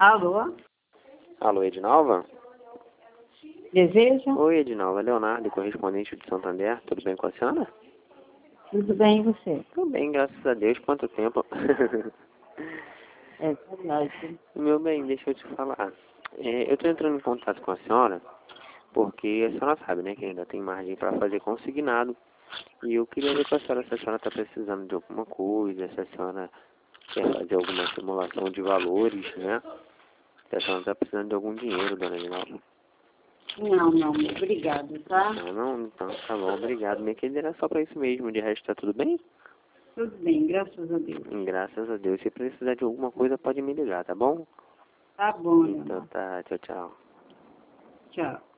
Alô? Alô, Edinalva? Deseja? Oi, Edinalva. Leonardo, correspondente de Santander. Tudo bem com a senhora? Tudo bem, e você? Tudo bem, graças a Deus. Quanto tempo? É verdade. Meu bem, deixa eu te falar. Eu tô entrando em contato com a senhora porque a senhora sabe, né, que ainda tem margem para fazer consignado. E eu queria ver com a senhora se a senhora está precisando de alguma coisa, se a senhora quer fazer alguma simulação de valores, né? Se a senhora está precisando de algum dinheiro, dona Edinalva. Não, obrigado, tá? Não, então tá bom, obrigado. Minha querida, era só para isso mesmo. De resto, tá tudo bem? Tudo bem, graças a Deus. Graças a Deus. Se precisar de alguma coisa, pode me ligar, tá bom? Tá bom, Então Leonardo. tá, tchau, tchau. Tchau.